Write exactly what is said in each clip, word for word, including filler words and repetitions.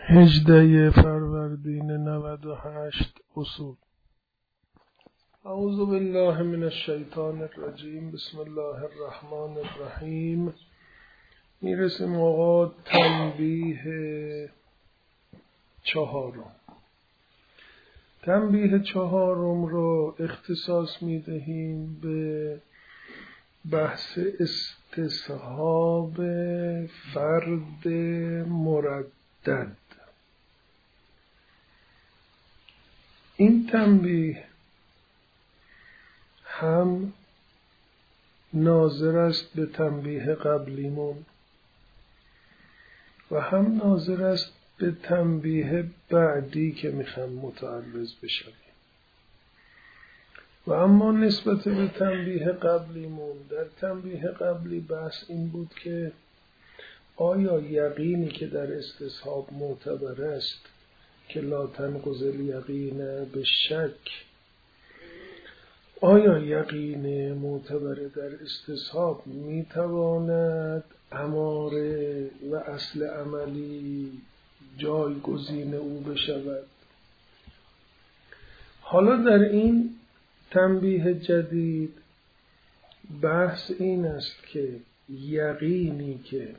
هجده فروردین نود و هشت اصول. اعوذ بالله من الشیطان الرجیم. بسم الله الرحمن الرحیم. میرسیم آقا تنبیه چهارم. تنبیه چهارم رو اختصاص میدهیم به بحث استصحاب فرد مردد. این تنبیه هم ناظر است به تنبیه قبلیمون و هم ناظر است به تنبیه بعدی که میخوام متعرض بشویم. و اما نسبت به تنبیه قبلیمون، در تنبیه قبلی بحث این بود که آیا یقینی که در استصحاب معتبر است که لا تنقض الیقین به شک، آیا یقین معتبر در استصحاب میتواند اماره و اصل عملی جایگزین او بشود؟ حالا در این تنبیه جدید بحث این است که یقینی که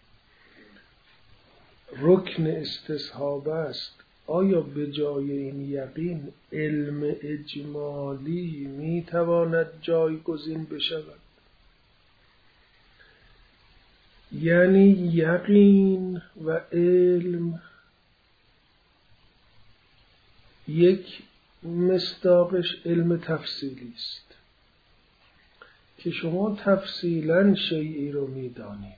رکن استصحاب است، آیا به جای این یقین علم اجمالی میتواند جایگزین بشود؟ یعنی یقین و علم یک مصداقش علم تفصیلی است که شما تفصیلا شیئی رو میدانید.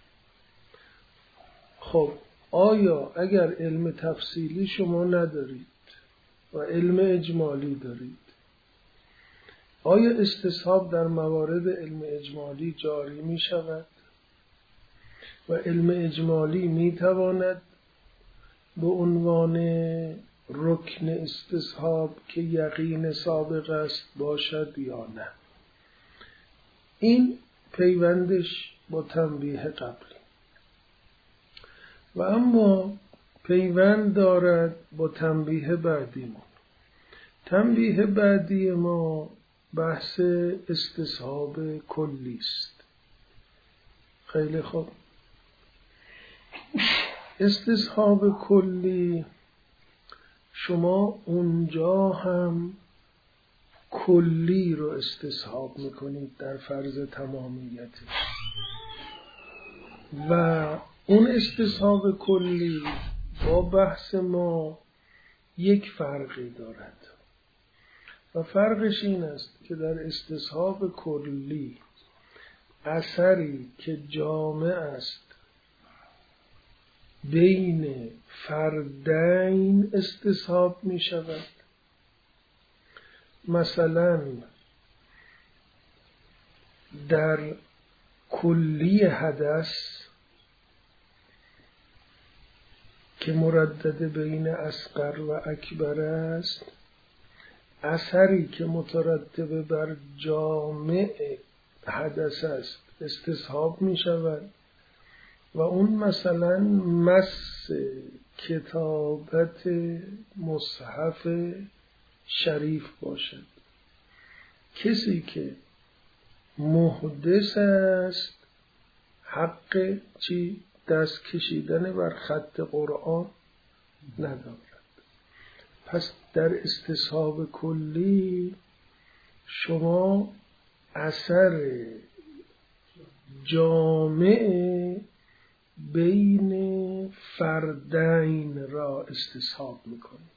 خب آیا اگر علم تفصیلی شما ندارید و علم اجمالی دارید، آیا استصحاب در موارد علم اجمالی جاری می شود و علم اجمالی می تواند به عنوان رکن استصحاب که یقین سابق است باشد یا نه؟ این پیوندش با تنبیه قبلی. و اما پیوند دارد با تنبیه بعدیمون. تنبیه بعدی ما بحث استصحاب کلی است. خیلی خوب. استصحاب کلی شما اونجا هم کلی رو استصحاب میکنید در فرض تمامیتش، و اون استصحاب کلی با بحث ما یک فرقی دارد و فرقش این است که در استصحاب کلی اثری که جامع است بین فردین استصحاب می شود. مثلا در کلی حدث که مردد بین اصغر و اکبر است، اثری که مترتب بر جامع حدث است استصحاب می شود و اون مثلا مس کتابت مصحف شریف باشد. کسی که محدث است حق چی؟ دست کشیدن بر خط قرآن ندارد. پس در استصحاب کلی شما اثر جامع بین فردین را استصحاب میکنید.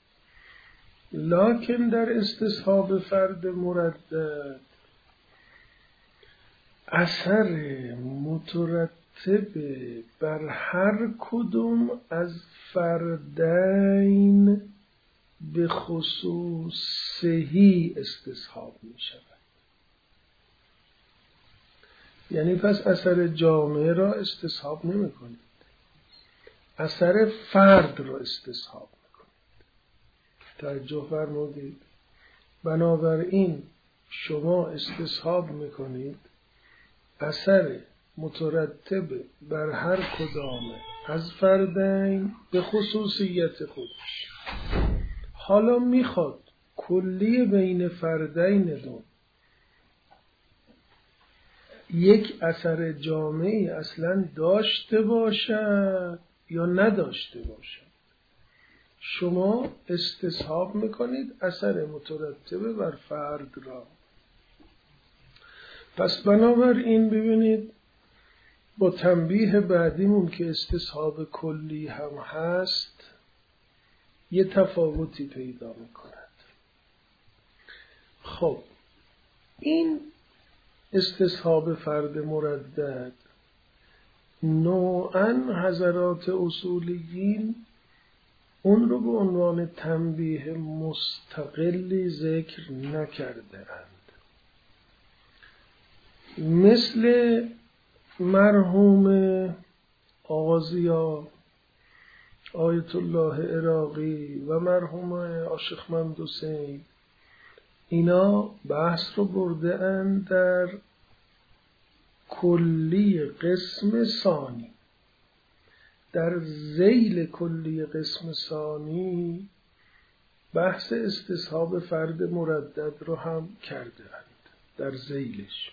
لکن در استصحاب فرد مردد اثر مترتب بر هر کدوم از فردین به خصوص صحیح استصحاب می شود. یعنی پس اثر جامعه را استصحاب نمی کنید، اثر فرد را استصحاب می کنید. توجه فرمودید؟ بنابراین شما استصحاب می کنید اثر مترتب بر هر کدام از فردین به خصوصیت خودش. حالا میخواد کلی بین فردین دو یک اثر جامعی اصلا داشته باشد یا نداشته باشد. شما استصحاب میکنید اثر مترتب بر فرد را. پس بنابراین ببینید با تنبیه بعدیمون که استصحاب کلی هم هست یه تفاوتی پیدا میکند. خب این استصحاب فرد مردد نوعاً حضرات اصولیین اون رو به عنوان تنبیه مستقلی ذکر نکرده اند. مثل مرحوم آغازیا آیت الله عراقی و مرحوم عاشق محمد حسین، اینا بحث رو برده اند در کلی قسم ثانی. در ذیل کلی قسم ثانی بحث استصحاب فرد مردد رو هم کرده اند در ذیلش.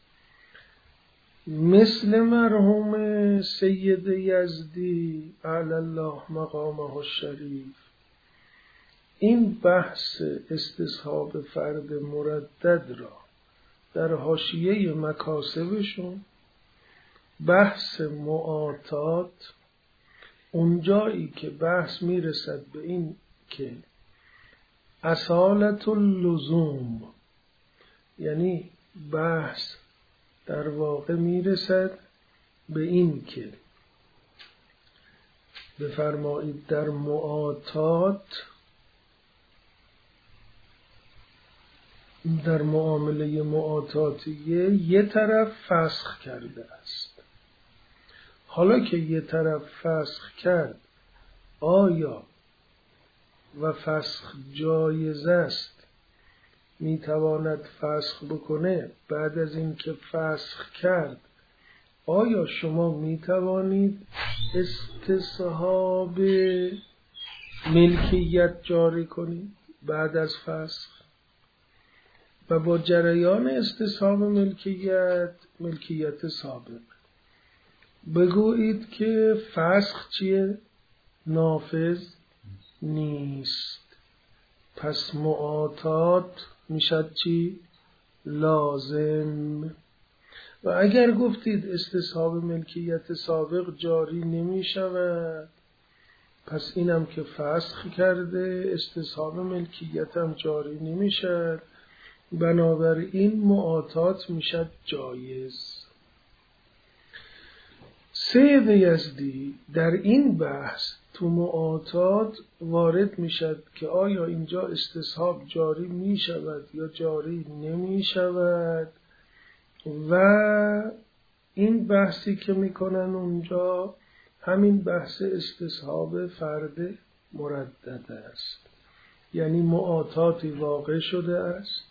مثل مرحوم سید یزدی اعلی الله مقامه الشریف، این بحث استصحاب فرد مردد را در حاشیه مکاسبشون بحث معاطات، اونجایی که بحث میرسد به این که اصالت اللزوم، یعنی بحث در واقع میرسد به این که بفرمایید در معاطات، در معامله معاطاتیه یه طرف فسخ کرده است. حالا که یه طرف فسخ کرد، آیا و فسخ جایز است، میتواند فسخ بکنه؟ بعد از این که فسخ کرد آیا شما میتوانید استصحاب ملکیت جاری کنید بعد از فسخ؟ و با جریان استصحاب ملکیت، ملکیت سابق، بگویید که فسخ چیه؟ نافذ نیست. پس معاطات میشد چی؟ لازم. و اگر گفتید استصحاب ملکیت سابق جاری نمی شود، پس اینم که فسخ کرده استصحاب ملکیت هم جاری نمی شد، بنابراین معاطات میشد جایز. سید یزدی در این بحث تو معاطات وارد میشد که آیا اینجا استصحاب جاری می شود یا جاری نمی شود، و این بحثی که میکنن اونجا همین بحث استصحاب فرد مردد است. یعنی معاطاتی واقع شده است،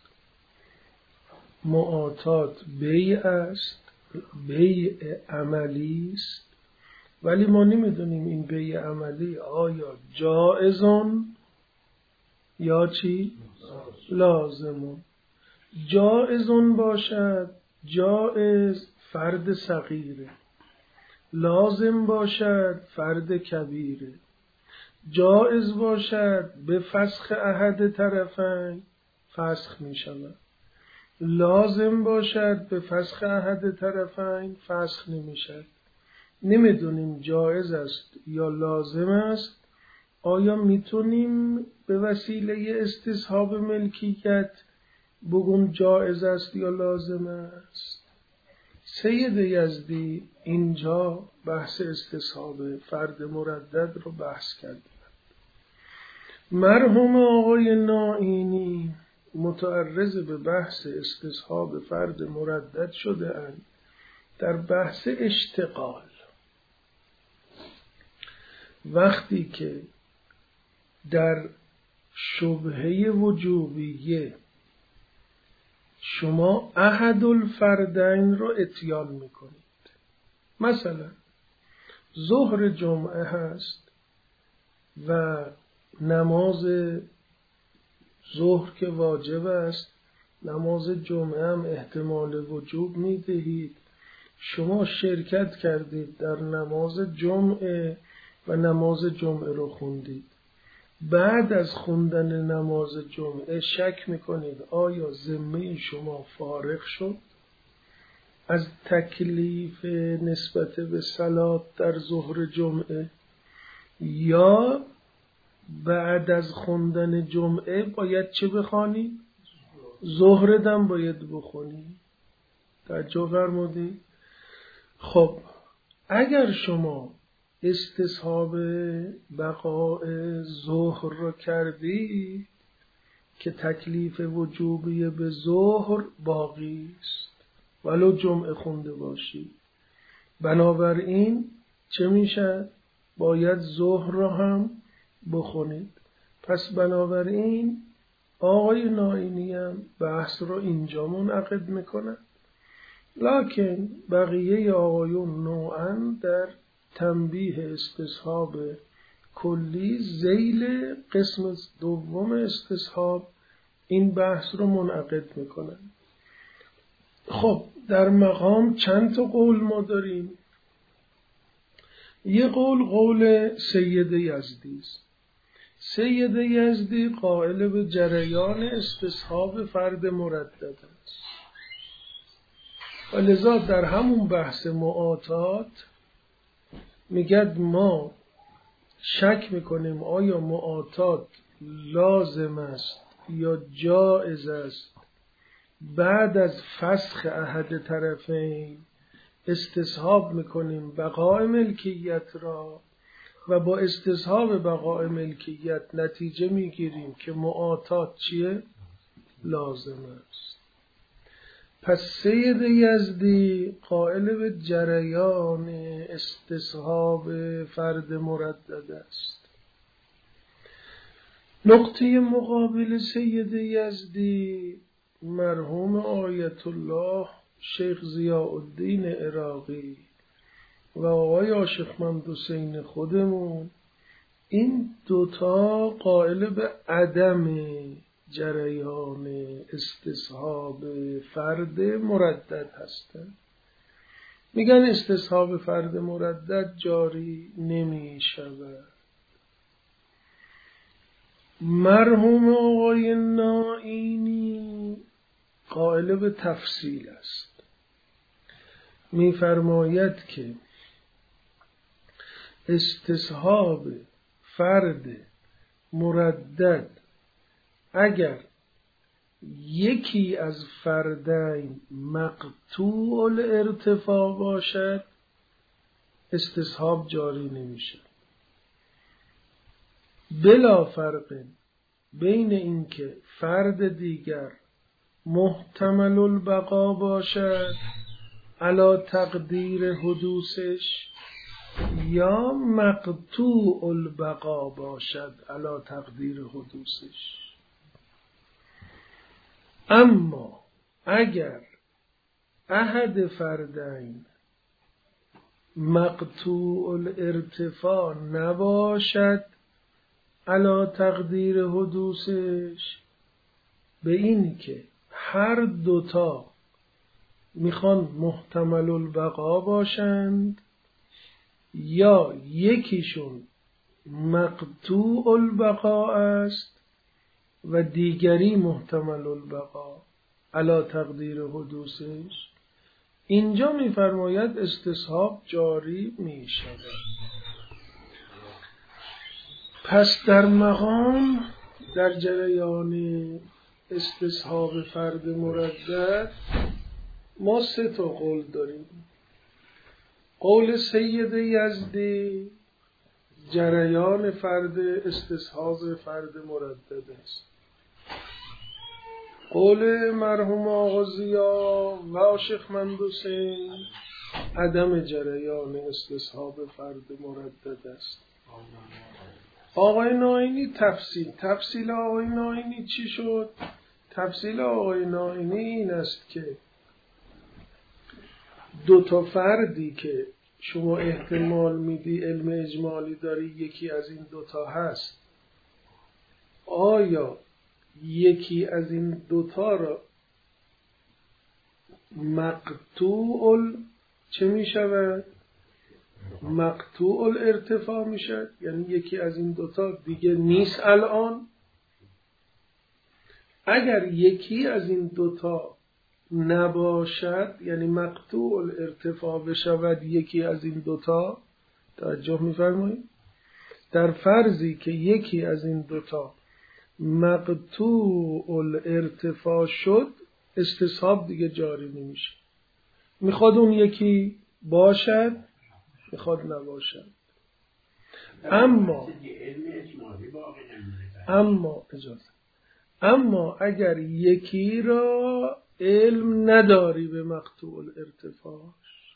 معاطات بیع است، بیع عملی است، ولی ما نمیدونیم این بیع عملی آیا جائزون یا چی؟ لازمون. جائزون باشد، جائز فرد صغیره، لازم باشد فرد کبیره. جائز باشد به فسخ احد طرفین فسخ می شود، لازم باشد به فسخ احد طرفین فسخ نمی شود. نمیدونیم جائز است یا لازم است. آیا میتونیم به وسیله استصحاب ملکیت بگم جائز است یا لازم است؟ سید یزدی اینجا بحث استصحاب فرد مردد رو بحث کرد. مرحوم آقای نائینی متعرض به بحث استصحاب فرد مردد شده اند در بحث اشتغال. وقتی که در شبهه وجوبیه شما احد الفردین رو اتیان میکنید، مثلا ظهر جمعه هست و نماز ظهر که واجب است، نماز جمعه هم احتمال وجوب میدهید. شما شرکت کردید در نماز جمعه و نماز جمعه رو خوندید. بعد از خوندن نماز جمعه شک میکنید آیا ذمه شما فارغ شد از تکلیف نسبت به صلات در ظهر جمعه، یا بعد از خوندن جمعه باید چه بخوانی؟ ظهر دم باید بخونی. توجه فرمودید؟ خب اگر شما استصحاب بقاء ظهر رو کردی که تکلیف وجوبی به ظهر باقی است ولو جمعه خونده باشی، بنابراین چه میشه؟ باید ظهر رو هم بخونید. پس بنابراین آقای نائینی هم بحث رو اینجا منعقد میکنن، لکن بقیه آقایون نوعاً در تنبیه استصحاب کلی ذیل قسم دوم استصحاب این بحث رو منعقد میکنن. خب در مقام چند تا قول ما داریم. یه قول قول سید یزدی است. سید یزدی قائل به جریان استصحاب فرد مردد است و لذا در همون بحث معاطات میگد ما شک میکنیم آیا معاطات لازم است یا جائز است بعد از فسخ احد طرفین استصحاب میکنیم بقاء ملکیت را و با استصحاب بقاء ملکیت نتیجه میگیریم که معاطات چیه؟ لازم است. پس سید یزدی قائل به جریان استصحاب فرد مردد است. نقطه مقابل سید یزدی مرحوم آیت الله شیخ ضیاء الدین عراقی و آقای عاشقمند حسین خودمون، این دوتا قائل به عدم جریان استصحاب فرد مردد هستند. میگن استصحاب فرد مردد جاری نمی شود. مرحوم آقای نائینی قائل به تفصیل است. میفرماید که استصحاب فرد مردد اگر یکی از فردین مقطوع الارتفاع باشد استصحاب جاری نمیشه، بلا فرق بین اینکه فرد دیگر محتمل البقا باشد علی تقدیر حدوثش یا مقطوع البقا باشد علی تقدیر حدوثش. اما اگر احد فردین مقطوع الارتفاع نباشد علی تقدیر حدوثش، به این که هر دوتا میخوان محتمل البقا باشند یا یکیشون مقطوع البقا است و دیگری محتمل البقا علی تقدیر حدوثش، اینجا میفرماید استصحاب جاری میشود. پس در مقام در جریان استصحاب فرد مردد ما سه تا قول داریم. قول سید یزدی جریان فرد استصحاب فرد مردد است. قول مرحوم آقا ضیا و عاشقمند حسین عدم جریان استصحاب فرد مردد است. آقای نائینی تفصیل تفصیل آقای نائینی چی شد؟ تفصیل آقای نائینی این است که دو تا فردی که شما احتمال میدی علم اجمالی داری یکی از این دوتا هست، آیا یکی از این دوتا را مقطوع چه می شود؟ مقطوع الارتفاع می شود، یعنی یکی از این دوتا دیگه نیست الان. اگر یکی از این دوتا نباشد، یعنی مقطوع الارتفاع بشود یکی از این دوتا، توجه می فرمایید؟ در فرضی که یکی از این دوتا مقطوع الارتفاع شد، استصحاب دیگه جاری نمیشه. میخواد اون یکی باشد، میخواد نباشد. اما اما اجازه اما اگر یکی را علم نداری به مقطوع الارتفاعش،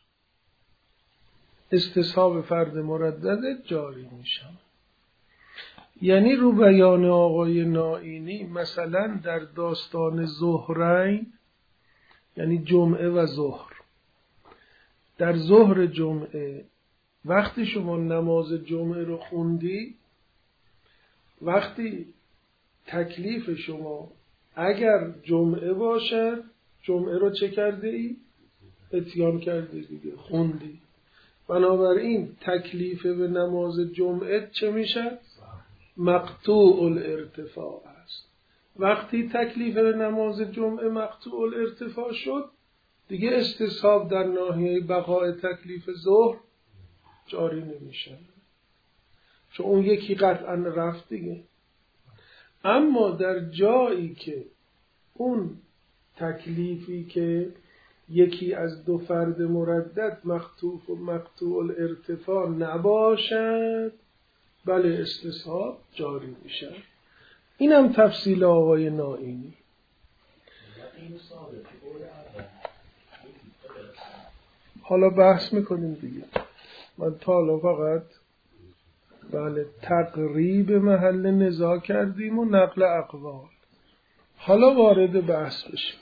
استصحاب فرد مردد جاری میشه. یعنی رو بیان آقای نائینی مثلا در داستان ظهرین، یعنی جمعه و ظهر، در ظهر جمعه وقتی شما نماز جمعه رو خوندی، وقتی تکلیف شما اگر جمعه باشد، جمعه رو چه کرده ای؟ اتیان کرده دیگه، خوندی. بنابراین تکلیف به نماز جمعه چه میشه؟ مقطوع الارتفاع است. وقتی تکلیف به نماز جمعه مقطوع الارتفاع شد، دیگه استصحاب در ناحیه بقای تکلیف ظهر جاری نمیشه، چون اون یکی قطعا رفت دیگه. اما در جایی که اون تکلیفی که یکی از دو فرد مردد مقطوع و مقطوع الارتفاع نباشد، بله استصحاب جاری میشه. اینم تفصیل آقای نائینی. حالا بحث میکنیم دیگه. من تا حالا فقط بله تقریب محل نزاع کردیم و نقل اقوال. حالا وارد بحث بشیم.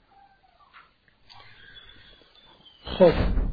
خب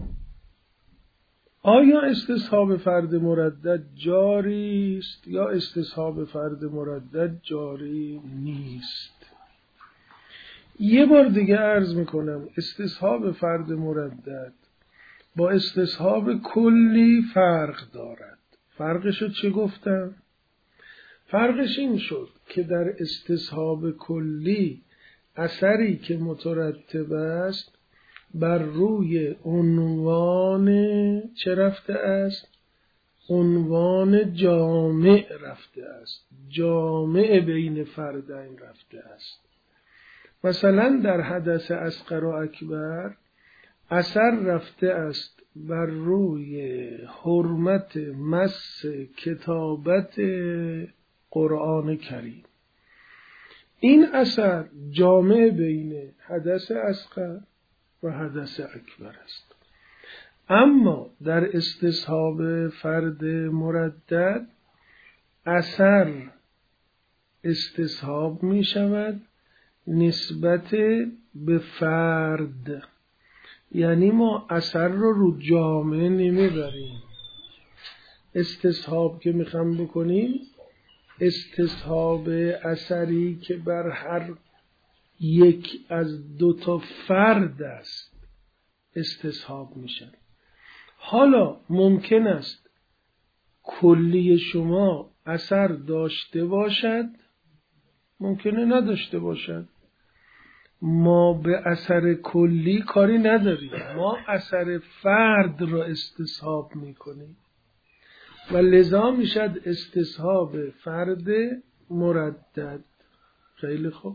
آیا استصحاب فرد مردد جاری است یا استصحاب فرد مردد جاری نیست؟ یه بار دیگه عرض میکنم استصحاب فرد مردد با استصحاب کلی فرق دارد. فرقشو چه گفتم؟ فرقش این شد که در استصحاب کلی اثری که مترتب است بر روی عنوان چه رفته است؟ عنوان جامع رفته است، جامع بین فردین رفته است. مثلا در حدث اصغر و اکبر اثر رفته است بر روی حرمت مس کتابت قرآن کریم. این اثر جامع بین حدث اصغر و حدث اکبر است. اما در استصحاب فرد مردد اثر استصحاب می شود نسبت به فرد، یعنی ما اثر رو رو جامعه نمی بریم. استصحاب که میخوام بکنیم استصحاب اثری که بر هر یک از دو تا فرد است استصحاب میشن. حالا ممکن است کلی شما اثر داشته باشد، ممکنه نداشته باشد. ما به اثر کلی کاری نداریم، ما اثر فرد را استصحاب میکنیم و لذا میشد استصحاب فرد مردد. خیلی خوب.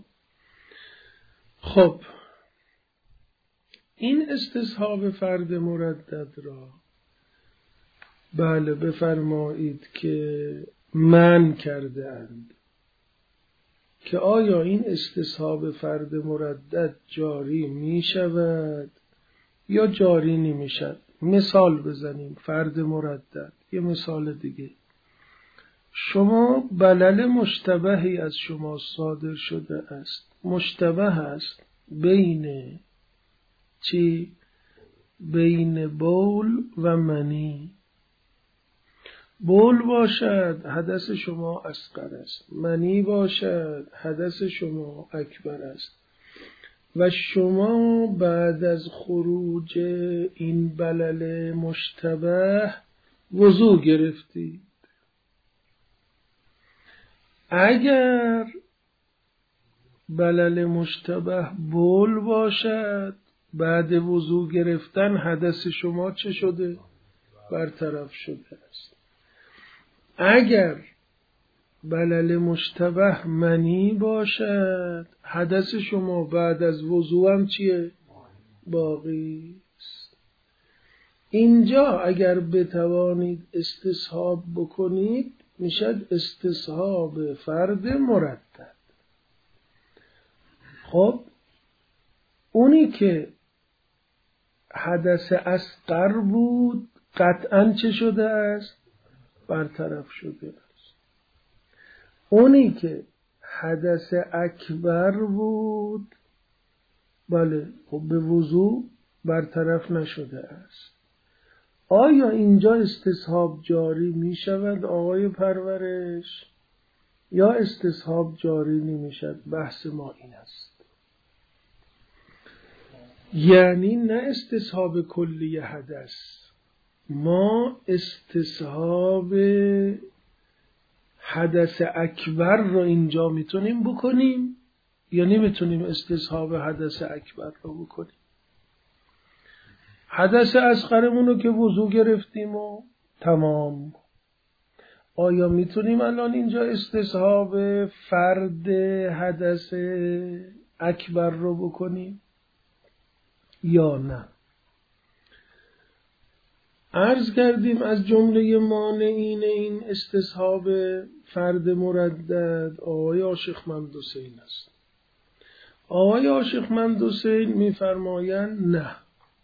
خب این استصحاب فرد مردد را بله بفرمایید که من کرده اند که آیا این استصحاب فرد مردد جاری می شود یا جاری نمی شود. مثال بزنیم. فرد مردد، یه مثال دیگه، شما بلل مشتبهی از شما صادر شده است، مشتبه است بین چی؟ بین بول و منی. بول باشد حدث شما اصغر است، منی باشد حدث شما اکبر است و شما بعد از خروج این بلل مشتبه وضو گرفتید. اگر بلل مشتبه بول باشد بعد وضو گرفتن حدث شما چه شده؟ برطرف شده است. اگر بلل مشتبه منی باشد حدث شما بعد از وضو هم چیه؟ باقی است. اینجا اگر بتوانید استصحاب بکنید میشد استصحاب فرد مردد. خب اونی که حدث اصغر بود قطعاً چه شده است؟ برطرف شده است. اونی که حدث اکبر بود بله خب به وضو برطرف نشده است. آیا اینجا استصحاب جاری می شود آقای پرورش یا استصحاب جاری نمی شود؟ بحث ما این است. یعنی نه استصحاب کلی حدث، ما استصحاب حدث اکبر رو اینجا میتونیم بکنیم یا نمیتونیم استصحاب حدث اکبر رو بکنیم؟ حدث اصغرمون رو که وضو گرفتیم و تمام، آیا میتونیم الان اینجا استصحاب فرد حدث اکبر رو بکنیم یا نه؟ عرض کردیم از جمله مانعین این استصحاب فرد مردد آقای عاشقمند حسین است. آقای عاشقمند حسین میفرمایند نه،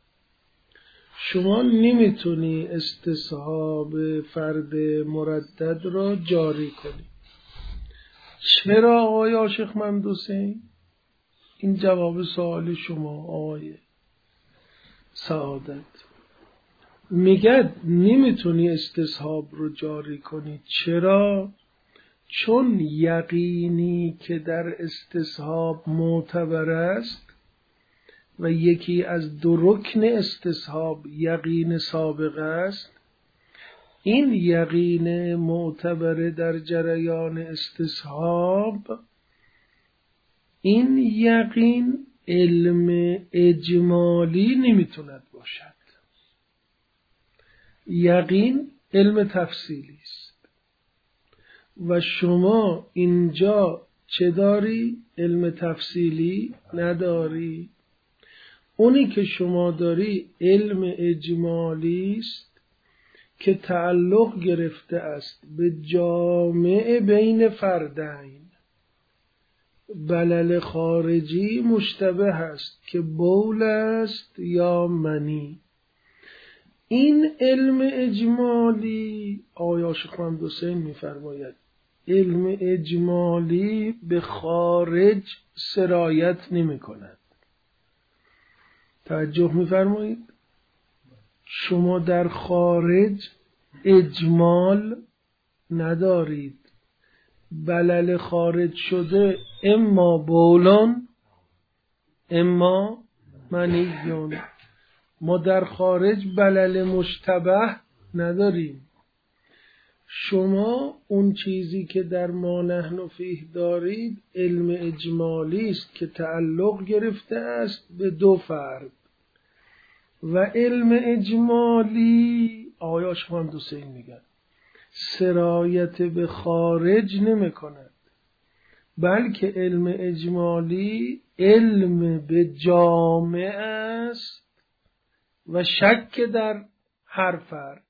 شما نمیتونی استصحاب فرد مردد را جاری کنی. چرا آقای عاشقمند حسین؟ این جواب سوال شما آقای سعادت. میگه نمیتونی استصحاب رو جاری کنی. چرا؟ چون یقینی که در استصحاب معتبر است و یکی از دو رکن استصحاب یقین سابق است، این یقین معتبر در جریان استصحاب، این یقین علم اجمالی نمیتوند باشد. یقین علم تفصیلی است و شما اینجا چه داری؟ علم تفصیلی نداری. اونی که شما داری علم اجمالی است که تعلق گرفته است به جامع بین فردین. بلل خارجی مشتبه است که بول است یا منی. این علم اجمالی آقای عاشقمند حسین می‌فرماید علم اجمالی به خارج سرایت نمی‌کند. توجه می‌فرمایید؟ شما در خارج اجمال ندارید. بلل خارج شده اما بولان اما منیون. ما در خارج بلل مشتبه نداریم. شما اون چیزی که در ما نحن فیه دارید علم اجمالی است که تعلق گرفته است به دو فرد و علم اجمالی آقای عاشقمند حسین میگن سرایت به خارج نمی کند، بلکه علم اجمالی علم به جامع است و شک در هر فرد.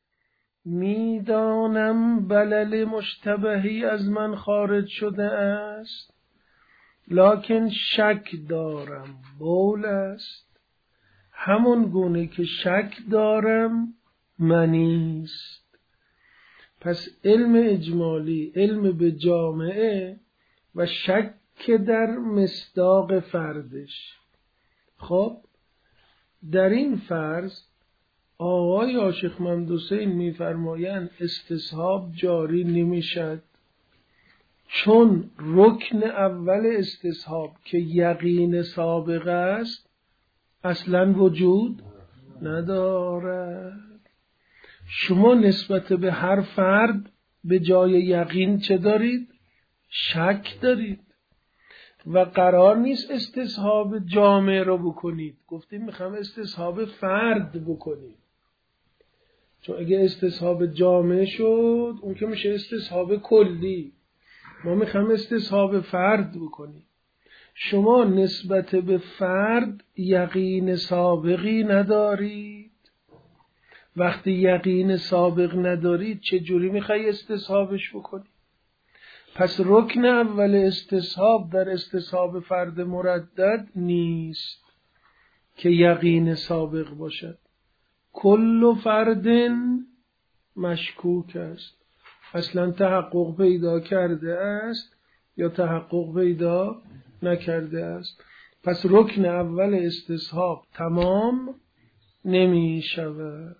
میدانم بلل مشتبهی از من خارج شده است، لکن شک دارم بول است، همون گونه که شک دارم منیست. پس علم اجمالی علم به جامعه و شک در مصداق فردش. خب در این فرض آقای عاشق محمد حسین میفرمایند استصحاب جاری نمیشد، چون رکن اول استصحاب که یقین سابقه است اصلا وجود ندارد. شما نسبت به هر فرد به جای یقین چه دارید؟ شک دارید و قرار نیست استصحاب جامع رو بکنید. گفتیم میخوام استصحاب فرد بکنید، چون اگه استصحاب جامع شد اون که میشه استصحاب کلی. ما میخوام استصحاب فرد بکنیم. شما نسبت به فرد یقین سابقی ندارید. وقتی یقین سابق ندارید چه جوری میخوای استصحابش بکنی؟ پس رکن اول استصحاب در استصحاب فرد مردد نیست که یقین سابق باشد. کل فرد مشکوک است، اصلا تحقق پیدا کرده است یا تحقق پیدا نکرده است. پس رکن اول استصحاب تمام نمی شود.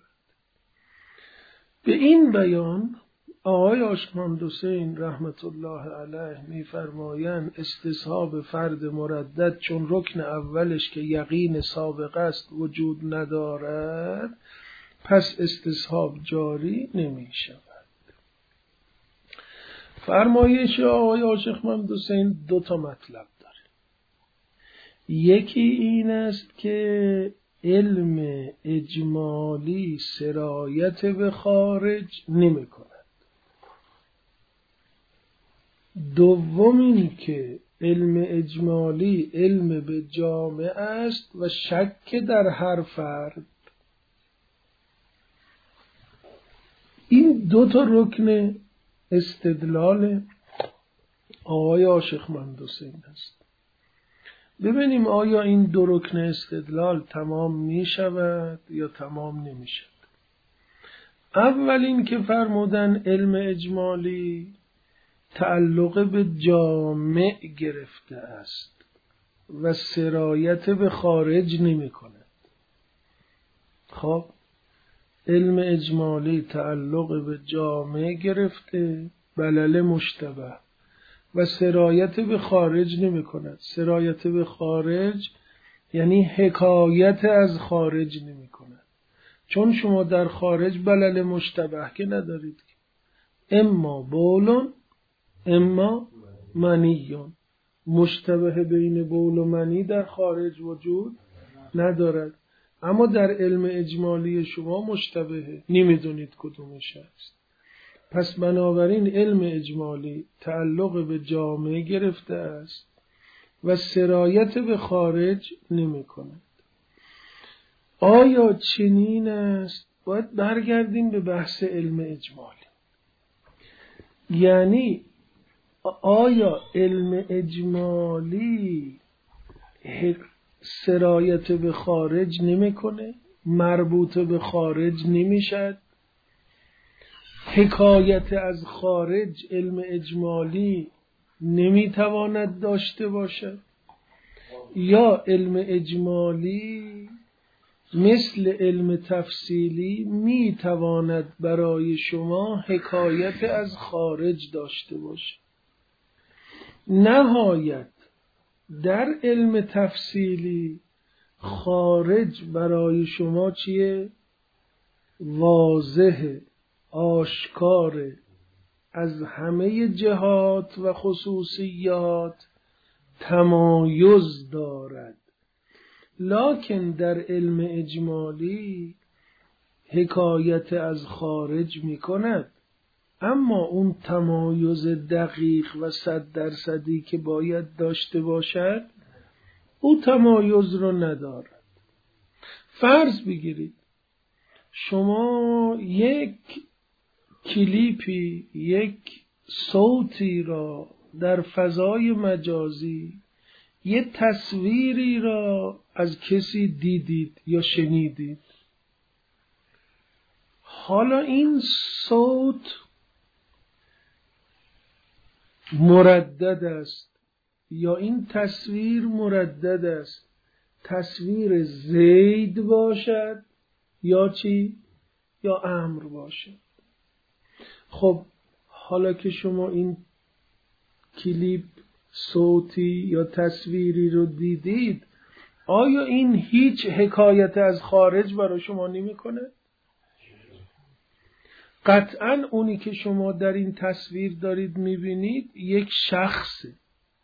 به این بیان آقای عاشق محمد حسین رحمت الله علیه می فرمایند استصحاب فرد مردد چون رکن اولش که یقین سابق است وجود ندارد، پس استصحاب جاری نمی شود. فرمایش آقای عاشق محمد حسین دو تا مطلب داره. یکی این است که علم اجمالی سرایت به خارج نمی کند. دوم این که علم اجمالی علم به جامع است و شک در هر فرد. این دو تا رکن استدلال آقای عاشق محمد حسین است. ببینیم آیا این دو رکن استدلال تمام می شود یا تمام نمی شود. اول این که فرمودن علم اجمالی تعلق به جامع گرفته است و سرایت به خارج نمی کند. خب علم اجمالی تعلق به جامع گرفته، بلل مشتبه، و سرایت به خارج نمی کند. سرایت به خارج یعنی حکایت از خارج نمی کند، چون شما در خارج بلل مشتبه که ندارید، اما بولون اما منیون. مشتبه بین بول و منی در خارج وجود ندارد، اما در علم اجمالی شما مشتبه نمیدونید کدومش است. پس بنابراین علم اجمالی تعلق به جامعه گرفته است و سرایت به خارج نمی کند. آیا چنین است؟ باید برگردیم به بحث علم اجمالی. یعنی آیا علم اجمالی سرایت به خارج نمیکنه؟ مربوط به خارج نمیشد؟ حکایت از خارج علم اجمالی نمیتواند داشته باشد؟ یا علم اجمالی مثل علم تفصیلی میتواند برای شما حکایت از خارج داشته باشد؟ نهایت در علم تفصیلی خارج برای شما چیه؟ واضح، آشکار، از همه جهات و خصوصیات تمایز دارد. لکن در علم اجمالی حکایت از خارج می کند، اما اون تمایز دقیق و صد درصدی که باید داشته باشد او تمایز رو ندارد. فرض بگیرید شما یک کلیپی، یک صوتی را در فضای مجازی، یک تصویری را از کسی دیدید یا شنیدید. حالا این صوت مردد است یا این تصویر مردد است، تصویر زید باشد یا چی؟ یا امر باشد. خب حالا که شما این کلیپ صوتی یا تصویری رو دیدید، آیا این هیچ حکایت از خارج برای شما نمی‌کنه؟ قطعاً اونی که شما در این تصویر دارید می‌بینید یک شخصه،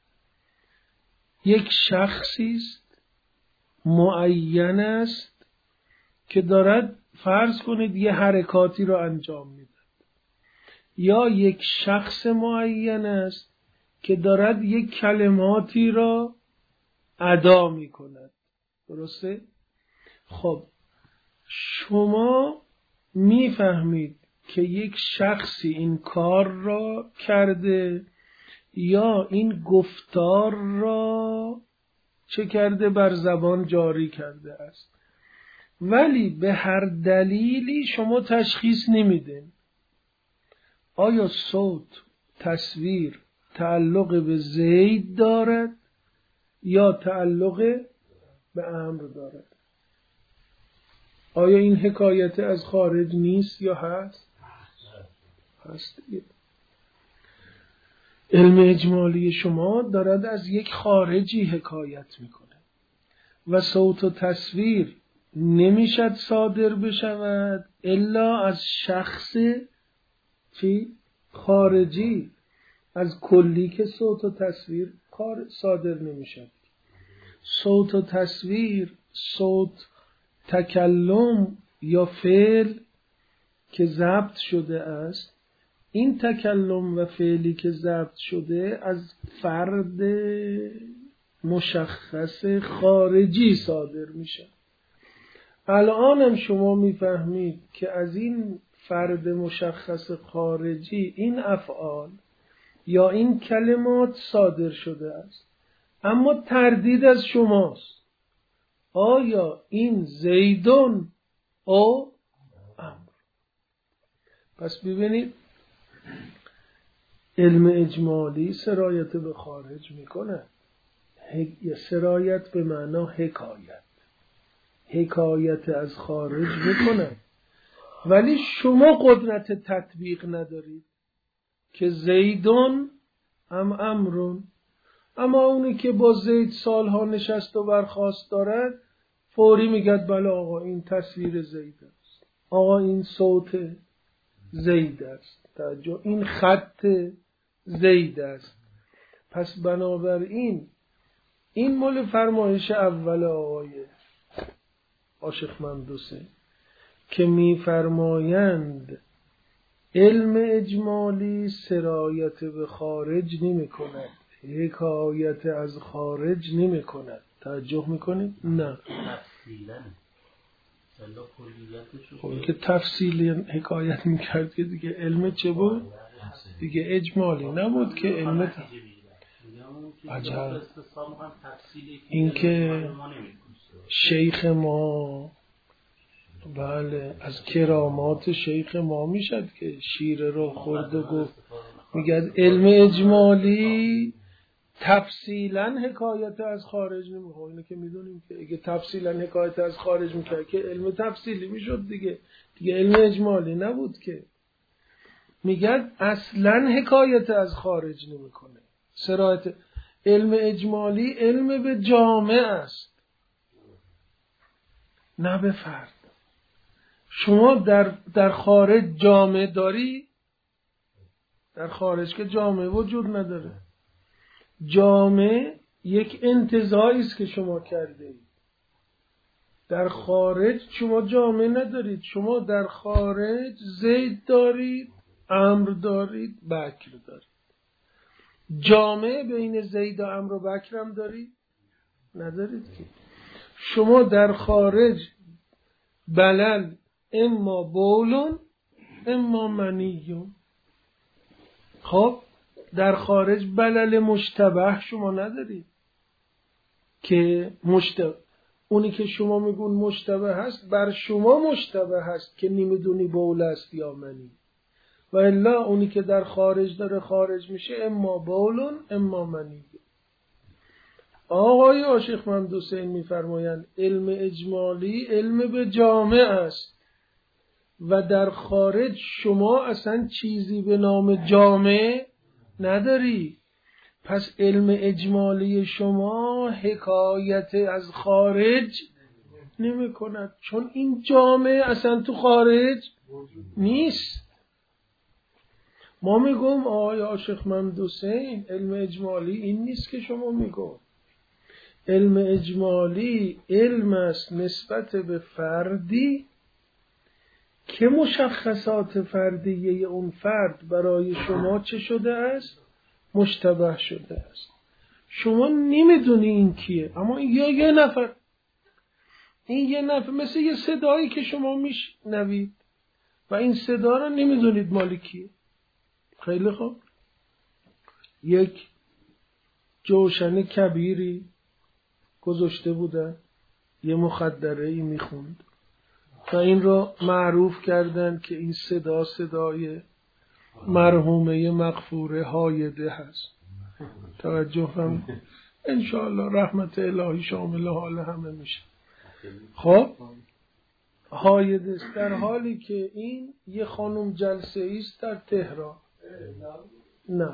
یک شخصی است معین است که دارد فرض کنید یه حرکاتی رو انجام میده، یا یک شخص معین است که دارد یک کلماتی را ادا می کند. درسته؟ خب شما میفهمید که یک شخصی این کار را کرده یا این گفتار را چه کرده؟ بر زبان جاری کرده است، ولی به هر دلیلی شما تشخیص نمیدین آیا صوت، تصویر تعلق به زید دارد یا تعلق به امر دارد. آیا این حکایت از خارج نیست یا هست؟ هست. علم اجمالی شما دارد از یک خارجی حکایت میکنه و صوت و تصویر نمیشد صادر بشود الا از شخص چی؟ خارجی. از کلی که صوت و تصویر صادر نمیشد. صوت و تصویر، صوت، تکلم یا فعل که ضبط شده است، این تکلم و فعلی که ضبط شده از فرد مشخص خارجی صادر میشه. الان هم شما میفهمید که از این فرد مشخص خارجی این افعال یا این کلمات صادر شده است، اما تردید از شماست آیا این زیدون او امر. پس ببینید علم اجمالی سرایت به خارج میکنه. سرایت به معنا حکایت، حکایت از خارج میکنه، ولی شما قدرت تطبیق ندارید که زیدون ام امرون. اما اونی که با زید سالها نشست و برخاست دارد فوری میگد بله آقا این تصویر زید است، آقا این صوت زید است، توجه، این خط زید است. پس بنابراین این مال فرمایش اول آقای عاشق ممدوسه که میفرمایند علم اجمالی سرایت به خارج نمی کند، حکایت از خارج نمی کند. توجه میکنید؟ نه تفصیلا خب که تفصیلی حکایت میکرد که دیگه علم چه بود؟ دیگه اجمالی نبود که علم ت... عجب. این که شیخ ما، بله، از کرامات شیخ ما میشد که شیر رو خورد و گفت میگه علم اجمالی تفصیلا حکایت از خارج نمیخواه. اینه که میدونیم که اگه تفصیلا حکایت از خارج میکرد که علم تفصیلی میشد دیگه دیگه علم اجمالی نبود که. میگه اصلا حکایت از خارج نمیکنه. سرایت علم اجمالی علم به جامعه است نه به فرد. شما در در خارج جامعه داری؟ در خارج که جامعه وجود نداره. جامعه یک انتزاعی است که شما کرده اید. در خارج شما جامعه ندارید. شما در خارج زید دارید، امر دارید، بکر دارید. جامعه بین زید و امر و بکر هم دارید؟ ندارید که. شما در خارج بلل اما بولون اما منیون. خب در خارج بلل مشتبه شما ندارید که مشتبه، اونی که شما میگون مشتبه هست بر شما مشتبه هست که نمیدونی بول است یا منی، و الا اونی که در خارج داره خارج میشه اما بولون اما منی. آقای عاشق محمد حسین میفرمایند علم اجمالی علم به جامع است و در خارج شما اصلا چیزی به نام جامع نداری. پس علم اجمالی شما حکایت از خارج نمی کند، چون این جامع اصلا تو خارج نیست. ما میگم آقای عاشق محمد حسین علم اجمالی این نیست که شما میگم. علم اجمالی علم است نسبت به فردی که مشخصات فردیه اون فرد برای شما چه شده است؟ مشتبه شده است. شما نمیدونی این کیه، اما این یا یه نفر، این یه نفر مثل یه صدایی که شما میشنوید و این صدا رو نمیدونید مال کیه. خیلی خوب، یک جوشن کبیری گذاشته بودن، یه مخدره ای میخوند و این رو معروف کردن که این صدا صدای مرحومه مغفوره هایده هست. توجه هم انشاءالله رحمت الهی شامل حال همه میشه. خب هایده است، در حالی که این یه خانم جلسه ایست در تهران. نه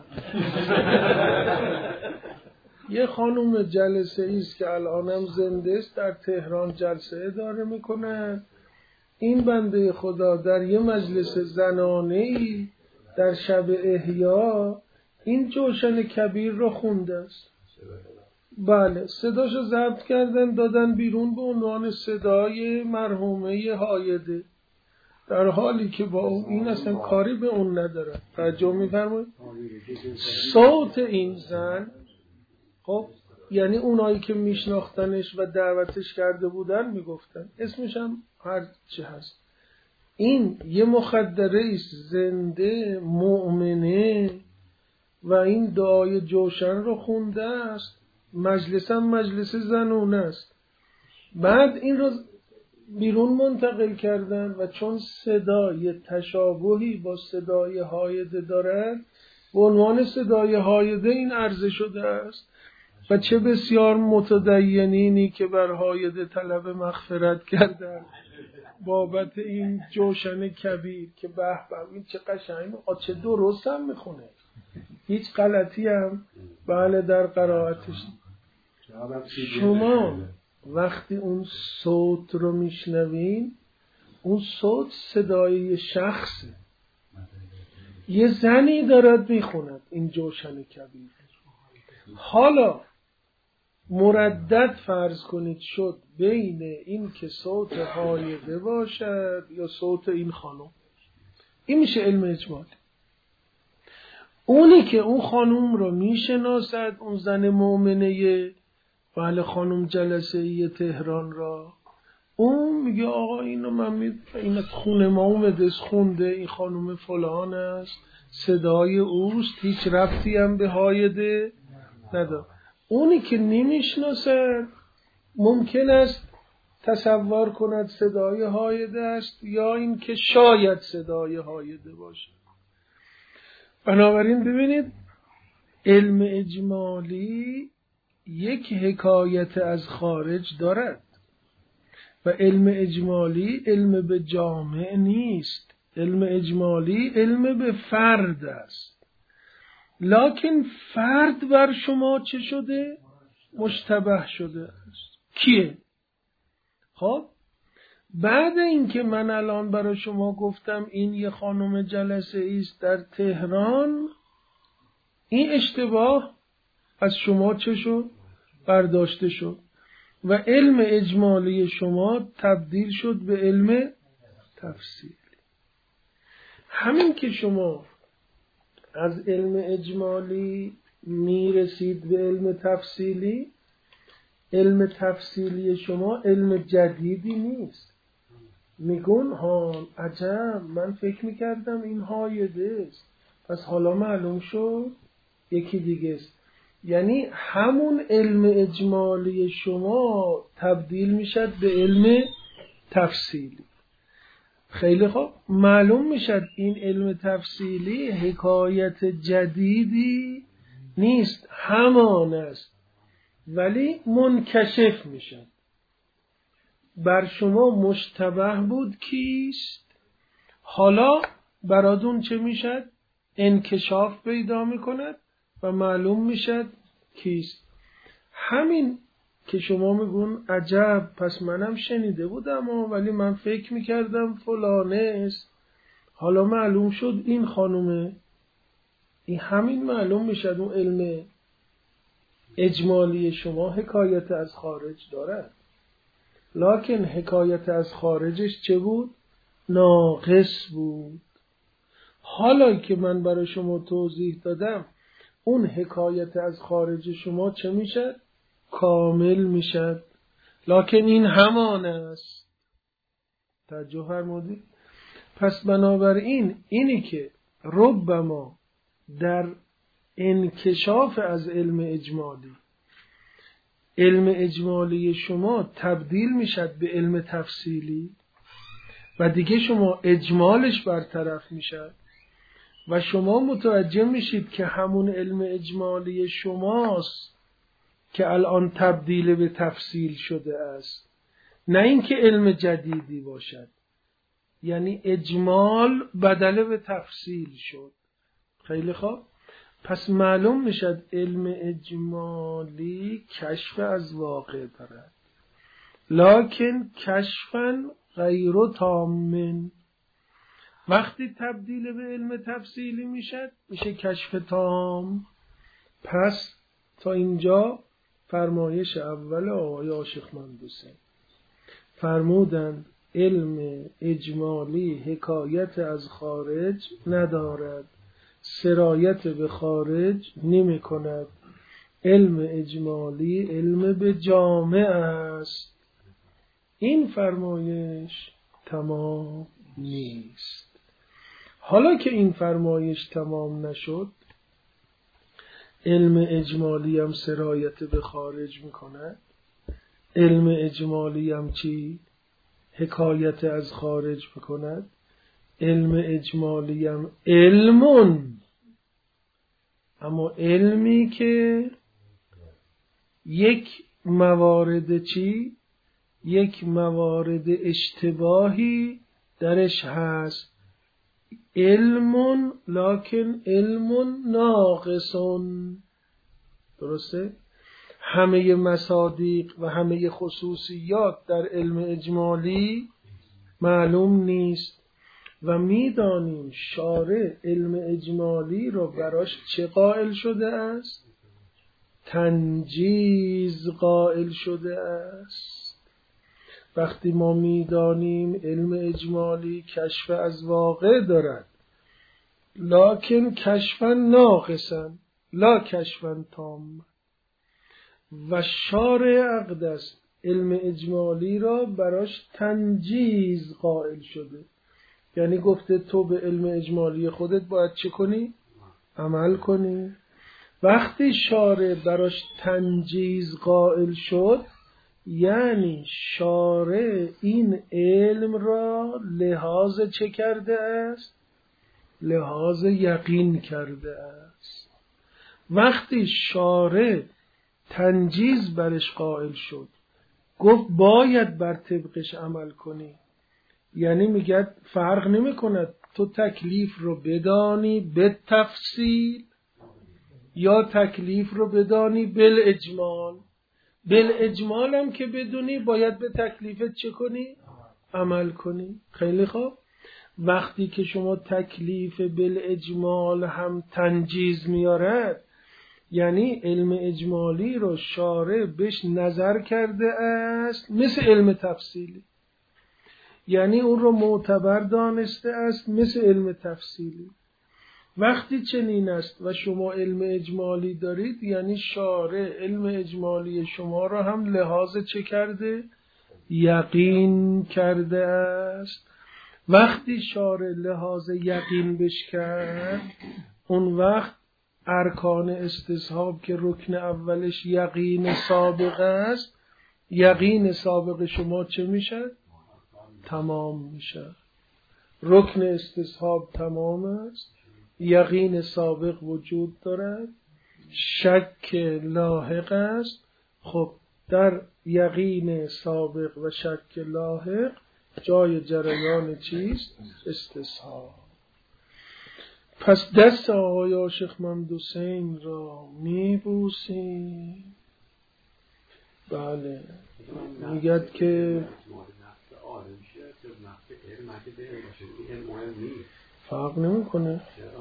یه خانم جلسه ایست که الانم زنده است در تهران جلسه اداره میکنه. این بنده خدا در یه مجلس زنانه‌ای در شب احیا این جوشن کبیر رو خونده است. بله، صداشو ضبط کردن دادن بیرون به عنوان صدای مرحومه هایده، در حالی که با اون این اصلا کاری به اون نداره. توجه می‌فرمایید؟ صوت این زن، خب یعنی اونایی که میشناختنش و دعوتش کرده بودن میگفتن، اسمش هم هر چی هست، این یه مخدره است زنده مؤمنه و این دعای جوشن رو خونده است. مجلس هم مجلس زنونه است. بعد این رو بیرون منتقل کردن و چون صدای تشابهی با صدای هایده دارد به عنوان صدای هایده این عرضه شده است و چه بسیار متدینینی که بر هایده طلب مغفرت کردن بابت این جوشن کبیر که به به این چه قشنگ، چه درست هم میخونه، هیچ غلطی هم بله در قرائتش. شما وقتی اون صوت رو میشنوین، اون صوت صدای شخصه، یه زنی دارد میخوند این جوشن کبیر. حالا مردد فرض کنید شد بین این که صوت هایده باشد یا صوت این خانم، این میشه علم اجمالی. اونی که اون خانم رو میشناسد، اون زن مؤمنه بله خانم جلسه ای تهران را، اون میگه آقا اینو من می این خونه ما اومده خونده، این خانم فلان است، صدای اوست، هیچ ربطی هم به هایده نداره. اونی که نمیشناسد ممکن است تصور کند صدای هایده است یا این که شاید صدای هایده باشه. بنابراین ببینید علم اجمالی یک حکایت از خارج دارد و علم اجمالی علم به جامع نیست. علم اجمالی علم به فرد است، لکن فرد بر شما چه شده؟ مشتبه شده است. کیه؟ خب بعد اینکه من الان برای شما گفتم این یه خانم جلسه ایست در تهران، این اشتباه از شما چه شد؟ برداشته شد و علم اجمالی شما تبدیل شد به علم تفصیلی. همین که شما از علم اجمالی میرسید به علم تفصیلی، علم تفصیلی شما علم جدیدی نیست. میگون ها عجب من فکر میکردم این هایده است، پس حالا معلوم شد یکی دیگه است. یعنی همون علم اجمالی شما تبدیل میشد به علم تفصیلی. خیلی خوب، معلوم میشد این علم تفصیلی حکایت جدیدی نیست، همان است ولی منکشف میشن. بر شما مشتبه بود کیست، حالا برادون چه میشد؟ انکشاف پیدا میکند و معلوم میشد کیست. همین که شما میگون عجب پس منم شنیده بودم ولی من فکر میکردم فلانه است، حالا معلوم شد این خانومه. این همین معلوم میشد اون علم اجمالی شما حکایت از خارج دارد، لکن حکایت از خارجش چه بود؟ ناقص بود. حالا که من برای شما توضیح دادم اون حکایت از خارج شما چه میشد؟ کامل میشد. لکن این همان است. توجه فرمودید؟ پس بنابراین اینی که ربما در انکشاف از علم اجمالی، علم اجمالی شما تبدیل میشد به علم تفصیلی و دیگه شما اجمالش برطرف میشد و شما متوجه میشید که همون علم اجمالی شماست که الان تبدیل به تفصیل شده است، نه اینکه علم جدیدی باشد. یعنی اجمال بدل به تفصیل شد. خیلی خوب. پس معلوم میشد علم اجمالی کشف از واقع دارد، لکن کشفاً غیر تام. وقتی تبدیل به علم تفصیلی میشد میشه کشف تام. پس تا اینجا فرمایش اول آقای عاشق مندوسه. فرمودند علم اجمالی حکایت از خارج ندارد، سرایت به خارج نمی کند. علم اجمالی علم به جامع است. این فرمایش تمام نیست. حالا که این فرمایش تمام نشد، علم اجمالی هم سرایت به خارج می کند. علم اجمالی هم چی؟ حکایت از خارج می کند. علم اجمالی هم علمون، اما علمی که یک موارد چی؟ یک موارد اشتباهی درش هست. علمون لکن علمون ناقصون. درسته؟ همه مصادیق و همه خصوصیات در علم اجمالی معلوم نیست و میدانیم شارع علم اجمالی رو براش چه قائل شده است؟ تنجیز قائل شده است. وقتی ما میدانیم علم اجمالی کشف از واقع دارد، لکن کشفاً ناقصاً لا کشفاً تام، و شارع اقدس علم اجمالی را براش تنجیز قائل شده، یعنی گفته تو به علم اجمالی خودت باید چه کنی؟ عمل کنی. وقتی شارع براش تنجیز قائل شد، یعنی شارع این علم را لحاظ چه کرده است؟ لحاظ یقین کرده است. وقتی شارع تنجیز برش قائل شد، گفت باید بر طبقش عمل کنی، یعنی میگه فرق نمی کند تو تکلیف رو بدانی به تفصیل یا تکلیف رو بدانی بل اجمال. بل اجمال هم که بدونی باید به تکلیفت چه کنی؟ عمل کنی. خیلی خوب. وقتی که شما تکلیف بل اجمال هم تنجیز میارد، یعنی علم اجمالی رو شارع بهش نظر کرده است مثل علم تفصیلی، یعنی اون رو معتبر دانسته است مثل علم تفصیلی. وقتی چنین است و شما علم اجمالی دارید، یعنی شارع علم اجمالی شما را هم لحاظ چه کرده؟ یقین کرده است. وقتی شارع لحاظ یقین بش کرد، اون وقت ارکان استصحاب که رکن اولش یقین سابق است، یقین سابق شما چه میشه؟ تمام میشه. رکن استصحاب تمام است، یقین سابق وجود دارد، شک لاحق است، خب در یقین سابق و شک لاحق جای جریان چیست؟ استصحاب. پس دست آقای عاشق محمد حسین را میبوسیم. بله میگد که فرق نمیکنه،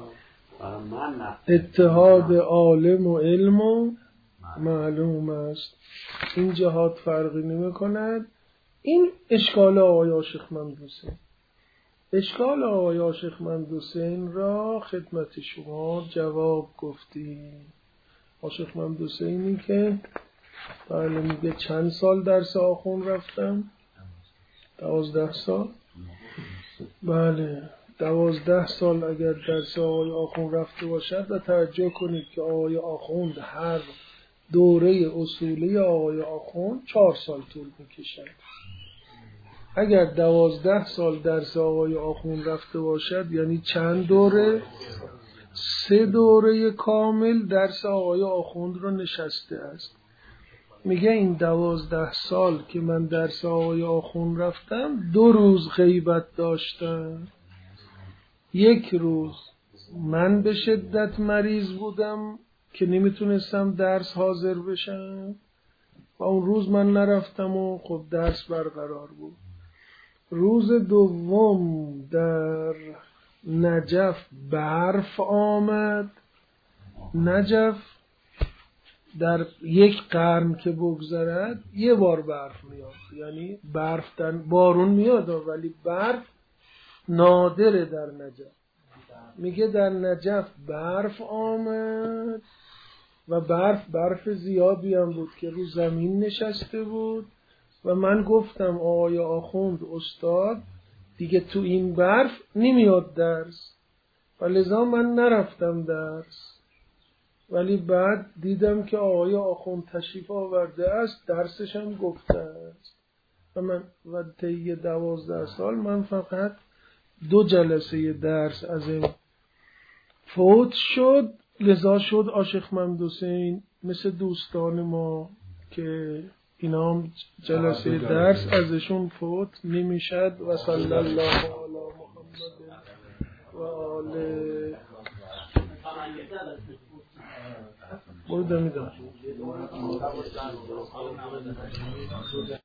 اتحاد عالم و علم و معلوم است، این جهات فرقی نمی کند. این اشکال آقای عاشق محمد حسین. اشکال آقای عاشق محمد حسین را خدمت شما جواب گفتیم. عاشق محمد حسینی که بله میگه چند سال درس آخون رفتم؟ دوازده سال. بله دوازده سال اگر درس آقای آخوند رفته باشد، و توجه کنید که آقای آخوند هر دوره اصولی آقای آخوند چهار سال طول میکشد. اگر دوازده سال درس آقای آخوند رفته باشد یعنی چند دوره؟ سه دوره کامل درس آقای آخوند رو نشسته است. میگه این دوازده سال که من درس آقای آخوند رفتم دو روز غیبت داشتم. یک روز من به شدت مریض بودم که نمیتونستم درس حاضر بشم و اون روز من نرفتم و خب درس برقرار بود. روز دوم در نجف برف آمد. نجف در یک قرن که بگذرد یه بار برف میاد، یعنی برف در بارون میاد ولی برف نادره در نجف. میگه در نجف برف آمد و برف برف زیادی هم بود که رو زمین نشسته بود و من گفتم آقای آخوند استاد دیگه تو این برف نمیاد درس و لذا من نرفتم درس. ولی بعد دیدم که آقای آخوند تشریف آورده است، درسش هم گفته است و من و طی دوازده سال من فقط دو جلسه درس از این فوت شد. لذا شد عاشق محمد حسین مثل دوستان ما که اینا هم جلسه درس ازشون فوت نمیشد. و صلی الله علی محمد و آله. برو دمیدم